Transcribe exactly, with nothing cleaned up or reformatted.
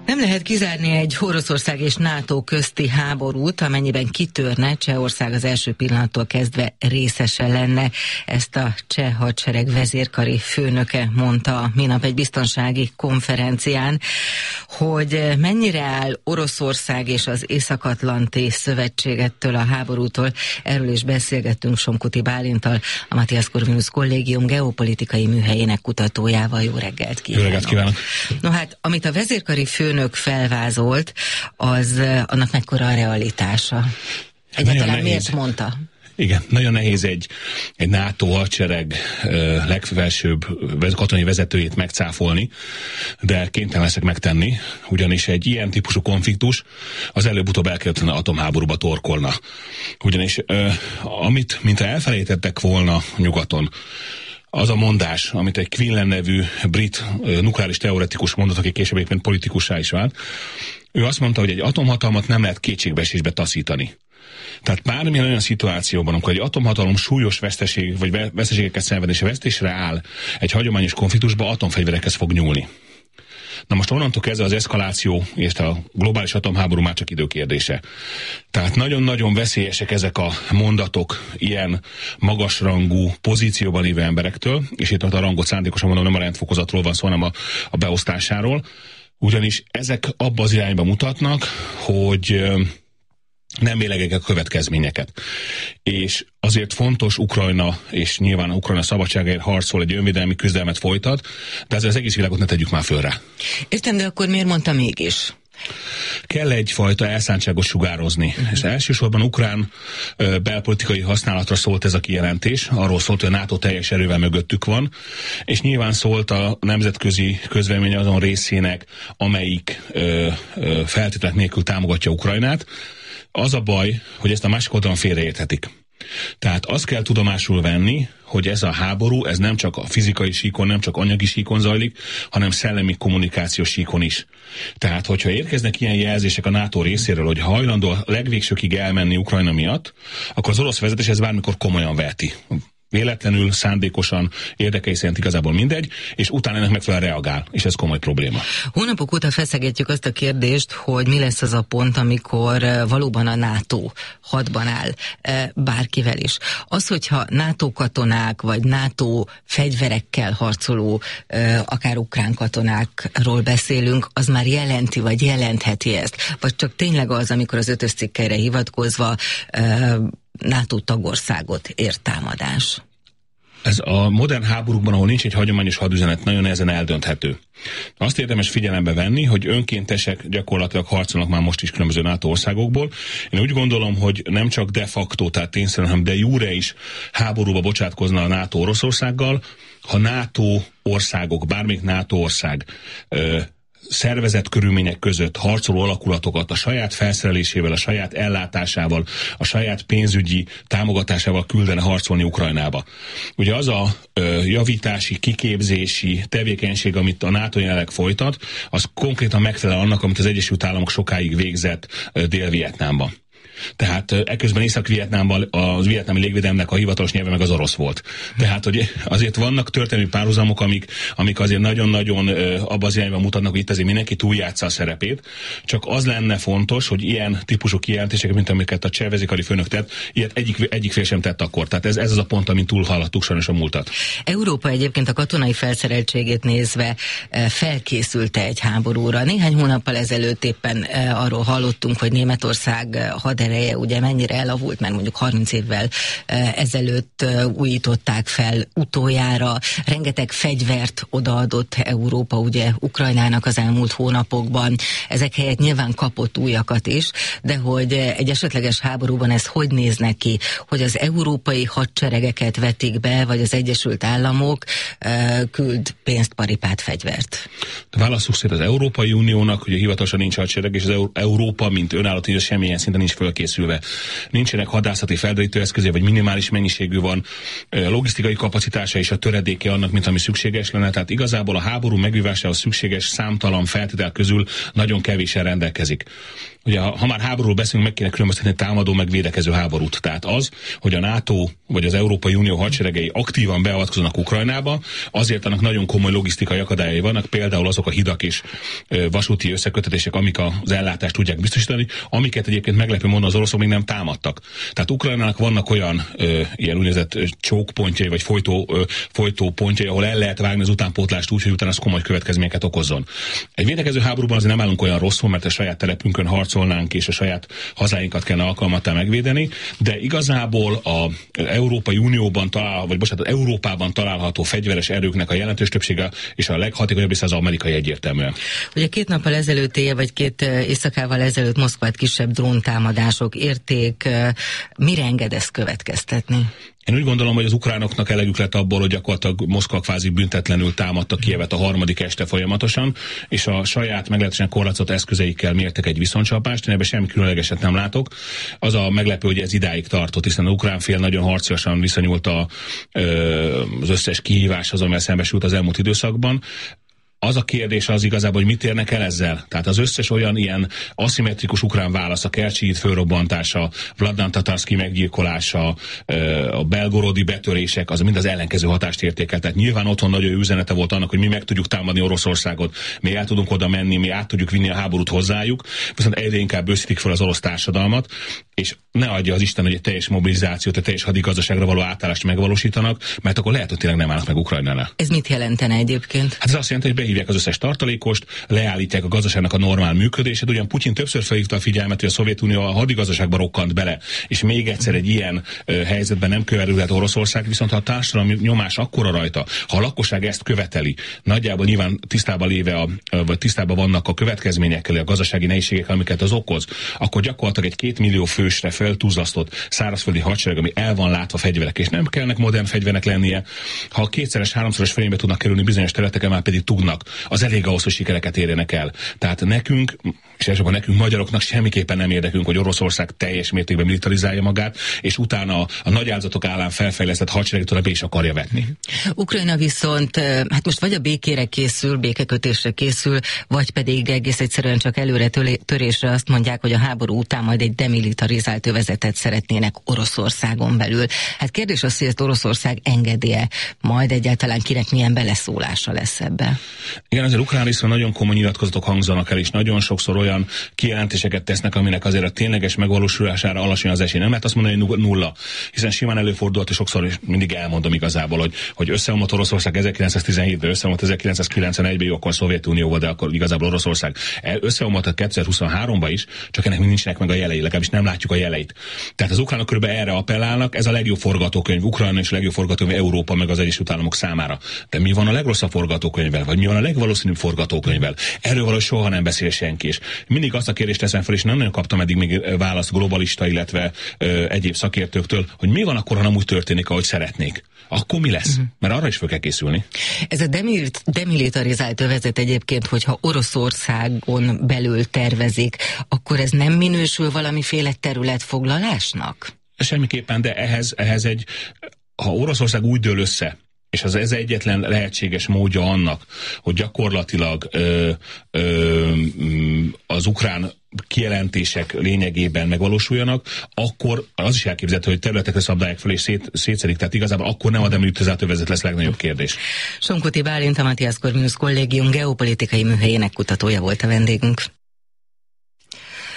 Nem lehet kizárni egy Oroszország és NATO közti háborút, amennyiben kitörne, Csehország az első pillanattól kezdve részese lenne. Ezt a cseh hadsereg vezérkari főnöke mondta minap egy biztonsági konferencián. Hogy mennyire áll Oroszország és az Észak-Atlanti Szövetségettől a háborútól, erről is beszélgettünk Somkuti Bálinttal, a Matthias Corvinus Kollégium geopolitikai műhelyének kutatójával. Jó reggelt kívánok! Jó reggelt kívánok! No hát, amit a vezérkari főnök felvázolt, az annak mekkora a realitása? Egyáltalán miért mondta? Igen, nagyon nehéz egy, egy NATO hadsereg uh, legfelsőbb katonai vezetőjét megcáfolni, de kénytelen leszek megtenni, ugyanis egy ilyen típusú konfliktus az előbb-utóbb elkerülhetően atomháborúba torkolna. Ugyanis uh, amit, mintha elfelejtettek volna nyugaton, az a mondás, amit egy Quinlan nevű brit uh, nukleáris teoretikus mondott, aki később éppen politikussá is vált, ő azt mondta, hogy egy atomhatalmat nem lehet kétségbeesésbe taszítani. Tehát bármilyen olyan szituációban, amikor egy atomhatalom súlyos veszteség, vagy veszteségeket szenved és vesztésre áll egy hagyományos konfliktusba, atomfegyverekhez fog nyúlni. Na most onnantól kezdve az eszkaláció és a globális atomháború már csak időkérdése. Tehát nagyon-nagyon veszélyesek ezek a mondatok ilyen magasrangú pozícióban lévő emberektől, és itt a rangot szándékosan mondom, nem a rendfokozatról van szó, hanem a, a beosztásáról, ugyanis ezek abba az irányba mutatnak, hogy nem mélegek a következményeket. És azért fontos Ukrajna, és nyilván Ukrajna szabadságáért harcol, egy önvédelmi küzdelmet folytat, de ezzel az egész világot ne tegyük már fölre. Értem, de akkor miért mondta mégis? Kell egyfajta elszántságot sugározni. Uh-huh. És elsősorban ukrán ö, belpolitikai használatra szólt ez a kijelentés. Arról szólt, hogy a NATO teljes erővel mögöttük van, és nyilván szólt a nemzetközi közvélemény azon részének, amelyik ö, ö, feltételek nélkül támogatja Ukrajnát. Az a baj, hogy ezt a másik oldalon félreérthetik. Tehát azt kell tudomásul venni, hogy ez a háború, ez nem csak a fizikai síkon, nem csak anyagi síkon zajlik, hanem szellemi kommunikációs síkon is. Tehát, hogyha érkeznek ilyen jelzések a NATO részéről, hogy hajlandó a legvégsőkig elmenni Ukrajna miatt, akkor az orosz vezetés ez bármikor komolyan veheti. Véletlenül, szándékosan, érdekei szerint igazából mindegy, és utána ennek megfelelően reagál, és ez komoly probléma. Hónapok óta feszegetjük azt a kérdést, hogy mi lesz az a pont, amikor valóban a NATO hadban áll bárkivel is. Az, hogyha NATO katonák, vagy NATO fegyverekkel harcoló, akár ukrán katonákról beszélünk, az már jelenti, vagy jelentheti ezt? Vagy csak tényleg az, amikor az ötös cikkeire hivatkozva NATO tagországot ért támadás? Ez a modern háborúkban, ahol nincs egy hagyományos hadüzenet, nagyon nehezen eldönthető. Azt érdemes figyelembe venni, hogy önkéntesek gyakorlatilag harcolnak már most is különböző NATO országokból. Én úgy gondolom, hogy nem csak de facto, tehát tényszerűen, hanem de jure is háborúba bocsátkozna a NATO Oroszországgal, ha NATO országok, bármelyik NATO ország ö, szervezett körülmények között harcoló alakulatokat a saját felszerelésével, a saját ellátásával, a saját pénzügyi támogatásával küldene harcolni Ukrajnába. Ugye az a ö, javítási, kiképzési tevékenység, amit a NATO jelenleg folytat, az konkrétan megfelel annak, amit az Egyesült Államok sokáig végzett ö, Dél-Vietnámban. Tehát eközben Észak-Vietnámban az vietnámi légvédelemnek a hivatalos nyelve meg az orosz volt. Tehát, hogy azért vannak történelmi párhuzamok, amik, amik azért nagyon-nagyon abba az irányban mutatnak, hogy itt azért mindenki túljátsza a szerepét. Csak az lenne fontos, hogy ilyen típusú kijelentések, mint amiket a cseh vezérkari főnök tett, ilyet egyik, egyik fél sem tett akkor. Tehát ez, ez az a pont, amin túlhaladtuk sajnos a múltat. Európa egyébként a katonai felszereltségét nézve felkészülte egy háborúra. Néhány hónappal ezelőtt éppen arról hallottunk, hogy Németország hadereje ugye mennyire elavult, mert mondjuk harminc évvel ezelőtt újították fel utoljára. Rengeteg fegyvert odaadott Európa ugye Ukrajnának az elmúlt hónapokban. Ezek helyett nyilván kapott újakat is, de hogy egy esetleges háborúban ez hogy néz neki, hogy az európai hadseregeket vetik be, vagy az Egyesült Államok küld pénzt, paripát, fegyvert? Válasszuk szét, az Európai Uniónak ugye hivatalosan nincs hadsereg, és az Európa, mint önálló, semmilyen szinten nincs föl felkészülve. Nincsenek hadászati felderítő eszközé, vagy minimális mennyiségű van, logisztikai kapacitása és a töredéke annak, mint ami szükséges lenne. Tehát igazából a háború megvívásához szükséges számtalan feltétel közül nagyon kevésen rendelkezik. Ugye, ha, ha már háborúról beszélünk, meg kéne különböztetni támadó meg védekező háborút. Tehát az, hogy a NATO vagy az Európai Unió hadseregei aktívan beavatkoznak Ukrajnába, azért annak nagyon komoly logisztikai akadályai vannak, például azok a hidak és ö, vasúti összekötetések, amik az ellátást tudják biztosítani, amiket egyébként meglepő módon az oroszok még nem támadtak. Tehát Ukrajnának vannak olyan ö, ilyen úgynevezett csókpontjai, vagy folytó, ö, folytó pontjai, ahol el lehet vágni az utánpótlást úgy, hogy utána az komoly következményeket okozzon. Egy védekező háborúban azért nem állunk olyan rosszul, mert a saját telepünkön harcolnánk, és a saját hazáinkat kellene alkalmattá megvédeni, de igazából az Európai Unióban található, vagy bocsánat, Európában található fegyveres erőknek a jelentős többsége és a leghatékonyabb része az amerikai egyértelműen. Ugye két nappal ezelőttéje, vagy két éjszakával ezelőtt Moszkvát kisebb dróntámadások érték. Mire enged ezt következtetni? Én úgy gondolom, hogy az ukránoknak elegük lett abból, hogy gyakorlatilag Moszkva kvázi büntetlenül támadta Kijevet a harmadik este folyamatosan, és a saját meglehetősen korlátozott eszközeikkel mértek egy viszontcsapást. Én ebben semmi különlegeset nem látok. Az a meglepő, hogy ez idáig tartott, hiszen az ukrán fél nagyon harciasan viszonyult a, az összes kihíváshoz, amivel szembesült az elmúlt időszakban. Az a kérdés az igazából, hogy mit érnek el ezzel. Tehát az összes olyan ilyen aszimmetrikus ukrán válasz, a Kercsi híd fölrobbantása, Vladan Tatarszky meggyilkolása, a belgorodi betörések, az mind az ellenkező hatást értékel. Tehát nyilván otthon nagyon jó üzenete volt annak, hogy mi meg tudjuk támadni Oroszországot, mi el tudunk oda menni, mi át tudjuk vinni a háborút hozzájuk, viszont egyre inkább őszítik fel az orosz társadalmat, és ne adja az Isten, hogy egy teljes mobilizációt, egy teljes hadigazdaságra való átállást megvalósítanak, mert akkor lehet, hogy tényleg nem állnak meg Ukrajnánál. Ez mit jelentene egyébként? Hát ez azt jelenti, hogy hívják az összes tartalékost, leállítják a gazdaságnak a normál működését. Ugyan Putyin többször felhívta a figyelmet, hogy a Szovjetunió a hadigazdaságba rokkant bele, és még egyszer egy ilyen ö, helyzetben nem követelhet Oroszország, viszont ha a társadalmi nyomás akkora rajta, ha a lakosság ezt követeli, nagyjából nyilván tisztában léve, a, vagy tisztában vannak a következményekkel, a gazdasági nehézségekkel, amiket az okoz, akkor gyakorlatilag egy két millió fősre feltúzasztott szárazföldi hadsereg, ami el van látva fegyverek, és nem kellnek modern fegyvernek lennie. Ha a kétszeres, háromszoros fölénybe tudnak kerülni bizonyos területeken, már pedig tudnak, az elég ahhoz, hogy sikereket érjenek el. Tehát nekünk, és elsősorban nekünk magyaroknak semmiképpen nem érdekünk, hogy Oroszország teljes mértékben militarizálja magát, és utána a nagy áldozatok állán felfejlesztett hadseregtől be is akarja vetni. Ukrajna viszont, hát most vagy a békére készül, békekötésre készül, vagy pedig egész egyszerűen csak előre törésre azt mondják, hogy a háború után majd egy demilitarizált övezetet szeretnének Oroszországon belül. Hát kérdés az, hogy ezt Oroszország engedi-e, majd egyáltalán kinek milyen beleszólása lesz ebbe? Igen, azért ukrán részről nagyon komoly nyilatkozatok hangzanak el, és nagyon sokszor olyan kijelentéseket tesznek, aminek azért a tényleges megvalósulására alacsony az esély. Nem lehet azt mondani, hogy nulla, hiszen simán előfordult, és sokszor is mindig elmondom igazából, hogy, hogy összeomlott Oroszország ezerkilencszáztizenhétben, összeomlott ezerkilencszázkilencvenegyben, jó, akkor a Szovjetunió volt, de akkor igazából Oroszország összeomlott a kétezer-huszonháromban is, csak ennek nincsenek meg a jelei, legalábbis nem látjuk a jeleit. Tehát az ukránok körülbelül erre appellálnak, ez a legjobb forgatókönyv Ukrajna és a legjobb forgatókönyv Európa meg az Egyesült Államok számára. De mi van a legrosszabb forgatókönyvvel, vagy mi van a legvalószínűbb forgatókönyvvel? Erről valahogy soha nem beszél senki. És mindig azt a kérdést teszem fel, és nem nagyon kaptam eddig még választ globalista, illetve ö, egyéb szakértőktől, hogy mi van akkor, ha nem úgy történik, ahogy szeretnék. Akkor mi lesz? Uh-huh. Mert arra is fel kell készülni. Ez a demil- demilitarizált övezet egyébként, hogyha Oroszországon belül tervezik, akkor ez nem minősül valamiféle területfoglalásnak? Semmiképpen, de ehhez, ehhez egy, ha Oroszország úgy dől össze, és az ez egyetlen lehetséges módja annak, hogy gyakorlatilag ö, ö, az ukrán kijelentések lényegében megvalósuljanak, akkor az is elképzelhető, hogy területekre szabdálják fel és szét, szétszedik. Tehát igazából akkor nem a demilitarizált övezet lesz legnagyobb kérdés. Somkuti Bálint, a Matthias Corvinus Kollégium geopolitikai műhelyének kutatója volt a vendégünk.